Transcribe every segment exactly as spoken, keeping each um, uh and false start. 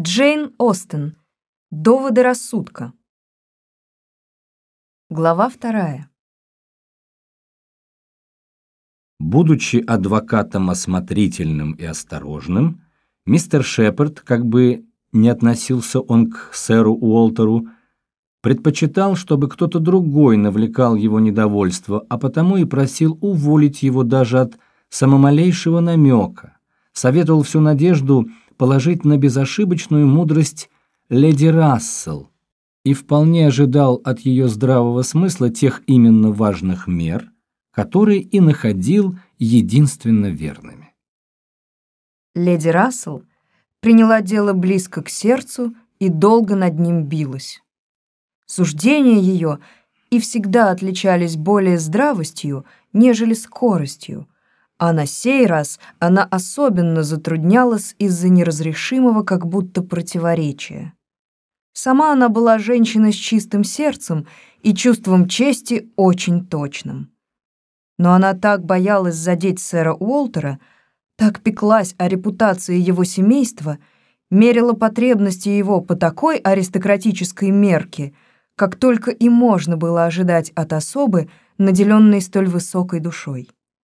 Джейн Остен. Доводы рассудка. Глава вторая. Будучи адвокатом осмотрительным и осторожным, мистер Шепард, как бы не относился он к сэру Уолтеру, предпочитал, чтобы кто-то другой навлекал его недовольство, а потому и просил уволить его даже от самомалейшего намека, советовал всю надежду положить на безошибочную мудрость леди Рассел и вполне ожидал от ее здравого смысла тех именно важных мер, которые и находил единственно верными. Леди Рассел приняла дело близко к сердцу и долго над ним билась. Суждения ее и всегда отличались более здравостью, нежели скоростью, а на сей раз она особенно затруднялась из-за неразрешимого как будто противоречия. Сама она была женщина с чистым сердцем и чувством чести очень точным. Но она так боялась задеть сэра Уолтера, так пеклась о репутации его семейства, мерила потребности его по такой аристократической мерке, как только и можно было ожидать от особы, наделенной столь высокой душой.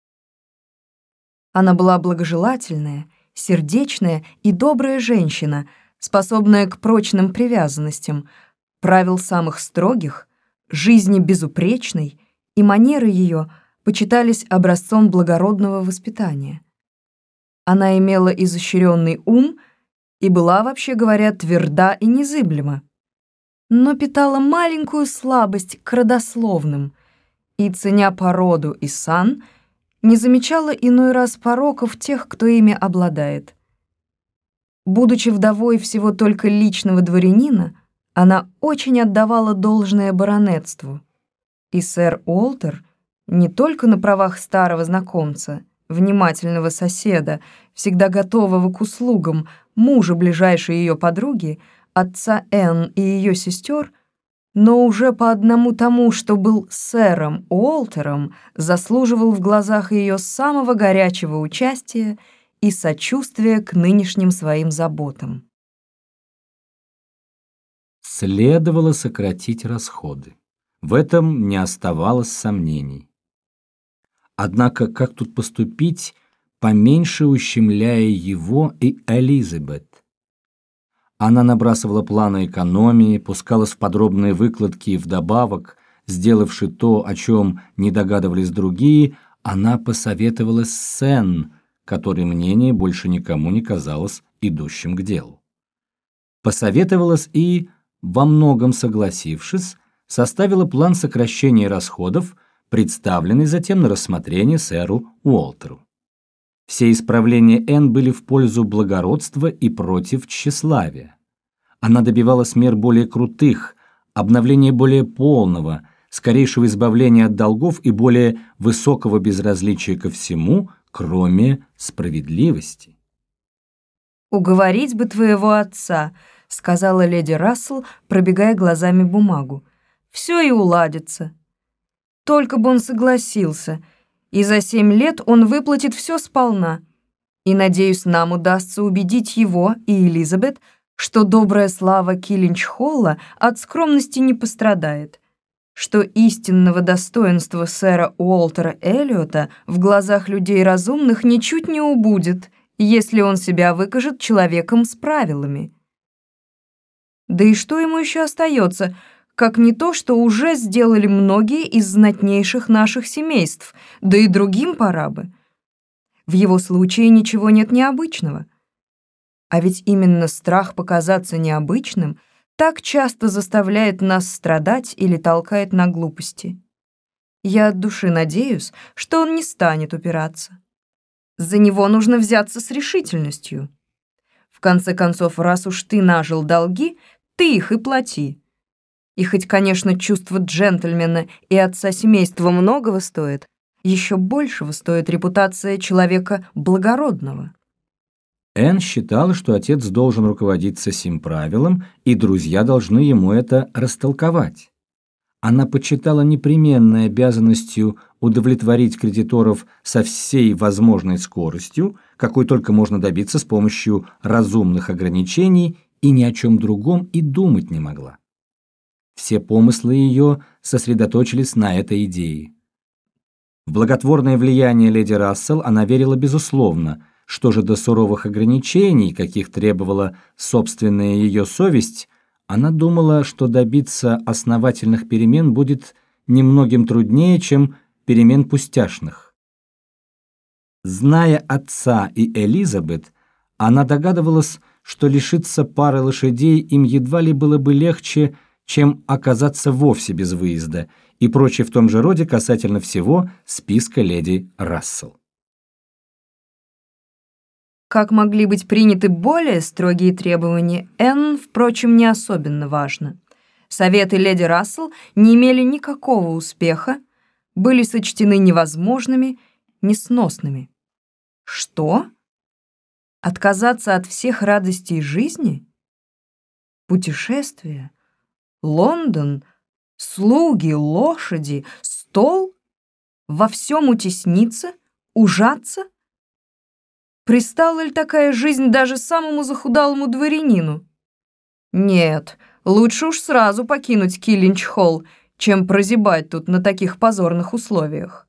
Она была благожелательная, сердечная и добрая женщина, способная к прочным привязанностям, правил самых строгих, жизни безупречной, и манеры ее почитались образцом благородного воспитания. Она имела изощренный ум и была, вообще говоря, тверда и незыблема, но питала маленькую слабость к родословным и, ценя породу и сан, не замечала иной раз пороков тех, кто ими обладает. Будучи вдовой всего только личного дворянина, она очень отдавала должное баронетству, и сэр Уолтер не только на правах старого знакомца, внимательного соседа, всегда готового к услугам, мужа ближайшей ее подруги, отца Энн и ее сестер, но уже по одному тому, что был сэром Уолтером, заслуживал в глазах ее самого горячего участия и сочувствия к нынешним своим заботам. Следовало сократить расходы. В этом не оставалось сомнений. Однако как тут поступить, поменьше ущемляя его и Элизабет? Она набрасывала планы экономии, пускалась в подробные выкладки и вдобавок, сделавши то, о чем не догадывались другие, она посоветовалась с Энн, которой мнение больше никому не казалось идущим к делу. Посоветовалась и, во многом согласившись, составила план сокращения расходов, представленный затем на рассмотрение сэру Уолтеру. Все исправления Энн были в пользу благородства и против тщеславия. Она добивалась мер более крутых, обновления более полного, скорейшего избавления от долгов и более высокого безразличия ко всему, кроме справедливости. «Уговорить бы твоего отца», — сказала леди Рассел, пробегая глазами бумагу. «Все и уладится. Только бы он согласился, и за семь лет он выплатит все сполна. И, надеюсь, нам удастся убедить его и Элизабет, что добрая слава Киллинч-Холла от скромности не пострадает, что истинного достоинства сэра Уолтера Эллиота в глазах людей разумных ничуть не убудет, если он себя выкажет человеком с правилами. Да и что ему еще остается, как не то, что уже сделали многие из знатнейших наших семейств, да и другим пора бы. В его случае ничего нет необычного. А ведь именно страх показаться необычным так часто заставляет нас страдать или толкает на глупости. Я от души надеюсь, что он не станет упираться. За него нужно взяться с решительностью. В конце концов, раз уж ты нажил долги, ты их и плати. И хоть, конечно, чувство джентльмена и отца семейства многого стоит, еще большего стоит репутация человека благородного. Энн считала, что отец должен руководиться сим правилом, и друзья должны ему это растолковать. Она почитала непременной обязанностью удовлетворить кредиторов со всей возможной скоростью, какой только можно добиться с помощью разумных ограничений и ни о чем другом и думать не могла. Все помыслы ее сосредоточились на этой идее. В благотворное влияние леди Рассел она верила безусловно. Что же до суровых ограничений, каких требовала собственная ее совесть, она думала, что добиться основательных перемен будет немногим труднее, чем перемен пустяшных. Зная отца и Элизабет, она догадывалась, что лишиться пары лошадей им едва ли было бы легче, чем оказаться вовсе без выезда, и прочее в том же роде касательно всего списка леди Рассел. Как могли быть приняты более строгие требования, Энн, впрочем, не особенно важно. Советы леди Рассел не имели никакого успеха, были сочтены невозможными, несносными. Что? Отказаться от всех радостей жизни? Путешествия? Лондон? Слуги, лошади, стол? Во всем утесниться? Ужаться? Пристала ли такая жизнь даже самому захудалому дворянину? Нет, лучше уж сразу покинуть Киллинч-Холл, чем прозябать тут на таких позорных условиях.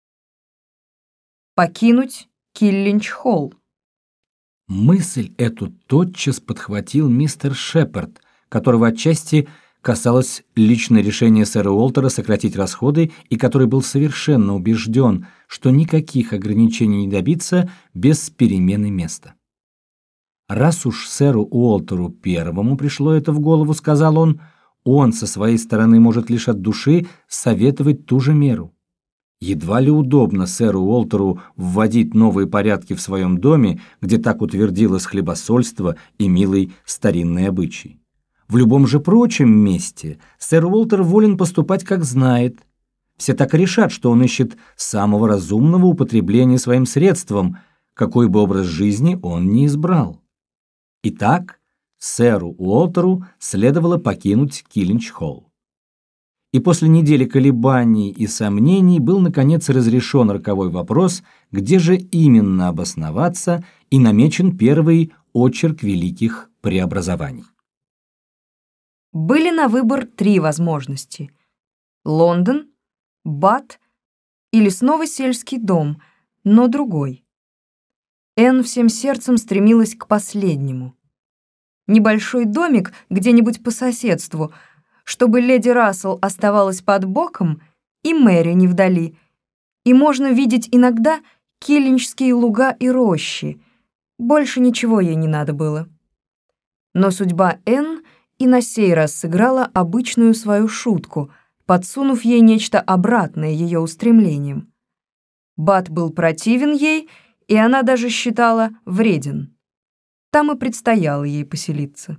Покинуть Киллинч-Холл. Мысль эту тотчас подхватил мистер Шепард, которого отчасти касалось личное решение сэра Уолтера сократить расходы и который был совершенно убежден, что никаких ограничений не добиться без перемены места. Раз уж сэру Уолтеру первому пришло это в голову, сказал он, он со своей стороны может лишь от души советовать ту же меру. Едва ли удобно сэру Уолтеру вводить новые порядки в своем доме, где так утвердилось хлебосольство и милый старинный обычай. В любом же прочем месте сэр Уолтер волен поступать, как знает. Все так и решат, что он ищет самого разумного употребления своим средством, какой бы образ жизни он ни избрал. Итак, сэру Уолтеру следовало покинуть Киллинч-Холл. И после недели колебаний и сомнений был, наконец, разрешен роковой вопрос, где же именно обосноваться, и намечен первый очерк великих преобразований. Были на выбор три возможности: Лондон, Бат или снова сельский дом, но другой. Энн всем сердцем стремилась к последнему. Небольшой домик где-нибудь по соседству, чтобы леди Рассел оставалась под боком и Мэри не вдали, и можно видеть иногда киллинчские луга и рощи. Больше ничего ей не надо было. Но судьба Энн и на сей раз сыграла обычную свою шутку, подсунув ей нечто обратное ее устремлениям. Бат был противен ей, и она даже считала вреден. Там и предстояло ей поселиться.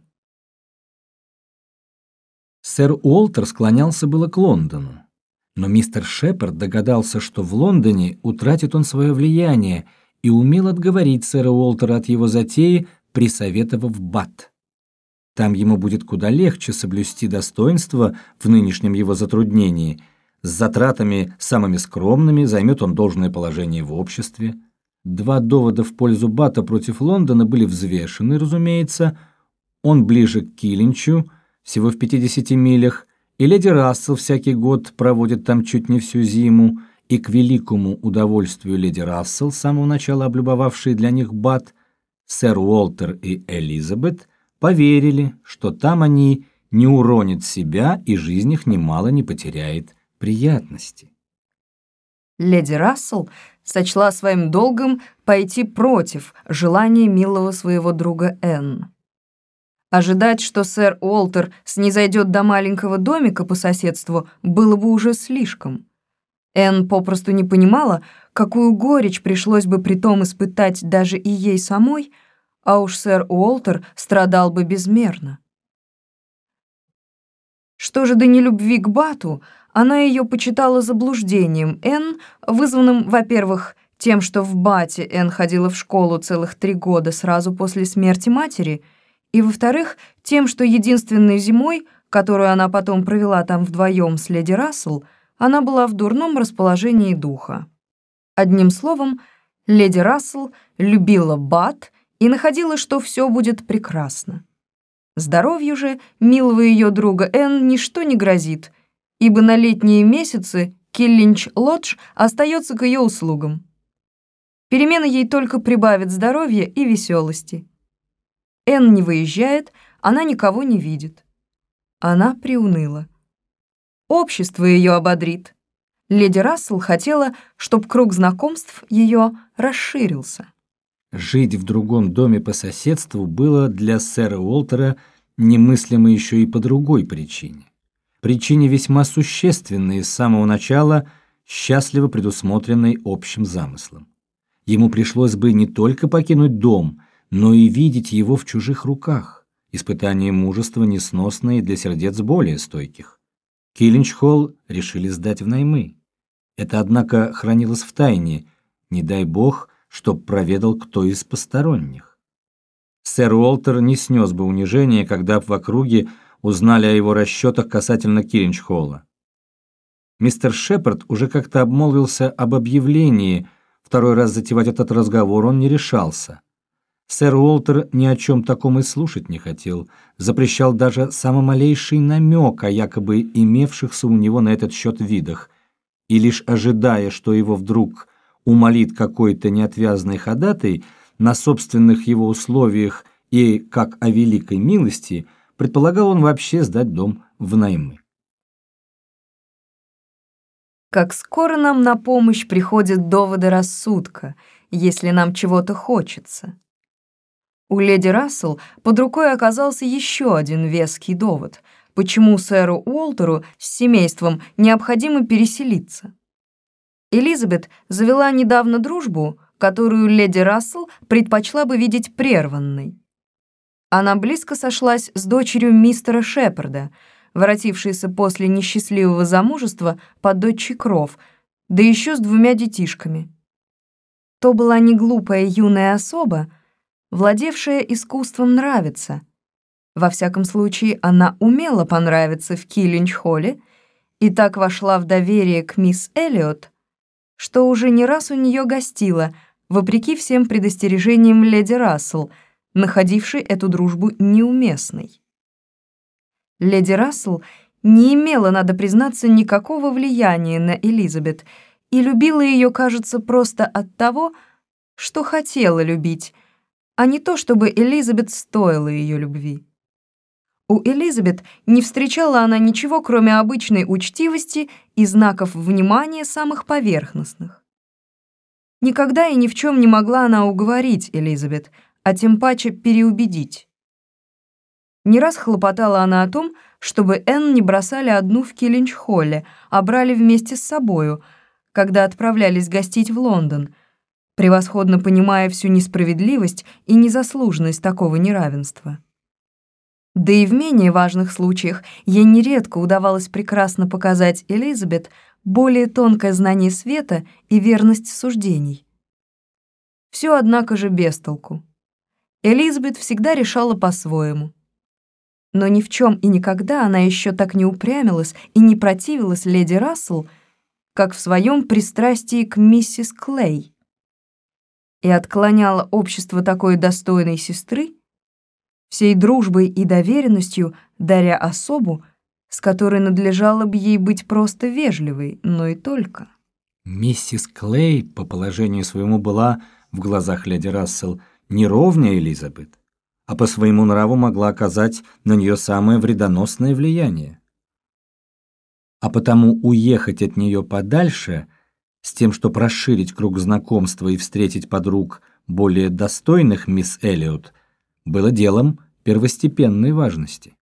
Сэр Уолтер склонялся было к Лондону, но мистер Шепард догадался, что в Лондоне утратит он свое влияние, и умел отговорить сэра Уолтера от его затеи, присоветовав Бат. Там ему будет куда легче соблюсти достоинство в нынешнем его затруднении. С затратами самыми скромными займет он должное положение в обществе. Два довода в пользу Бата против Лондона были взвешены, разумеется. Он ближе к Киллинчу, всего в пятидесяти милях, и леди Рассел всякий год проводит там чуть не всю зиму, и к великому удовольствию леди Рассел, с самого начала облюбовавшей для них Бат, сэр Уолтер и Элизабет поверили, что там они не уронят себя и жизнь их немало не потеряет приятности. Леди Рассел сочла своим долгом пойти против желания милого своего друга Энн. Ожидать, что сэр Уолтер снизойдет до маленького домика по соседству, было бы уже слишком. Энн попросту не понимала, какую горечь пришлось бы притом испытать даже и ей самой, а уж сэр Уолтер страдал бы безмерно. Что же до нелюбви к Бату, она ее почитала заблуждением Энн, вызванным, во-первых, тем, что в Бате Энн ходила в школу целых три года сразу после смерти матери, и, во-вторых, тем, что единственной зимой, которую она потом провела там вдвоем с леди Рассел, она была в дурном расположении духа. Одним словом, леди Рассел любила Бат и находила, что все будет прекрасно. Здоровью же милого ее друга Энн ничто не грозит, ибо на летние месяцы Киллинч-Лодж остается к ее услугам. Перемена ей только прибавит здоровья и веселости. Энн не выезжает, она никого не видит. Она приуныла. Общество ее ободрит. Леди Рассел хотела, чтоб круг знакомств ее расширился. Жить в другом доме по соседству было для сэра Уолтера немыслимо еще и по другой причине. Причине весьма существенной с самого начала, счастливо предусмотренной общим замыслом. Ему пришлось бы не только покинуть дом, но и видеть его в чужих руках. Испытание мужества несносное для сердец более стойких. Киллинч-Холл решили сдать в наймы. Это, однако, хранилось в тайне, не дай бог, чтоб проведал кто из посторонних. Сэр Уолтер не снес бы унижения, когда в округе узнали о его расчетах касательно Киллинч-Холла. Мистер Шепард уже как-то обмолвился об объявлении, второй раз затевать этот разговор он не решался. Сэр Уолтер ни о чем таком и слушать не хотел, запрещал даже самый малейший намек о якобы имевшихся у него на этот счет видах, и лишь ожидая, что его вдруг умолит какой-то неотвязный ходатай на собственных его условиях и, как о великой милости, предполагал он вообще сдать дом в наймы. Как скоро нам на помощь приходят доводы рассудка, если нам чего-то хочется. У леди Рассел под рукой оказался еще один веский довод, почему сэру Уолтеру с семейством необходимо переселиться. Элизабет завела недавно дружбу, которую леди Рассел предпочла бы видеть прерванной. Она близко сошлась с дочерью мистера Шепарда, воротившейся после несчастливого замужества под дочь кров, да еще с двумя детишками. То была не глупая юная особа, владевшая искусством нравиться. Во всяком случае, она умела понравиться в Киллинч-Холле и так вошла в доверие к мисс Эллиот, что уже не раз у нее гостила, вопреки всем предостережениям леди Рассел, находившей эту дружбу неуместной. Леди Рассел не имела, надо признаться, никакого влияния на Элизабет и любила ее, кажется, просто от того, что хотела любить, а не то, чтобы Элизабет стоила ее любви. У Элизабет не встречала она ничего, кроме обычной учтивости и знаков внимания самых поверхностных. Никогда и ни в чем не могла она уговорить Элизабет, а тем паче переубедить. Не раз хлопотала она о том, чтобы Энн не бросали одну в Киллинч-Холле, а брали вместе с собою, когда отправлялись гостить в Лондон, превосходно понимая всю несправедливость и незаслуженность такого неравенства. Да и в менее важных случаях ей нередко удавалось прекрасно показать Элизабет более тонкое знание света и верность суждений. Все, однако же, без толку. Элизабет всегда решала по-своему. Но ни в чем и никогда она еще так не упрямилась и не противилась леди Рассел, как в своем пристрастии к миссис Клей, и отклоняла общество такой достойной сестры, всей дружбой и доверенностью даря особу, с которой надлежало бы ей быть просто вежливой, но и только. Миссис Клей по положению своему была, в глазах леди Рассел, не ровня Элизабет, а по своему нраву могла оказать на нее самое вредоносное влияние. А потому уехать от нее подальше, с тем, чтобы расширить круг знакомства и встретить подруг более достойных мисс Эллиот, было делом первостепенной важности.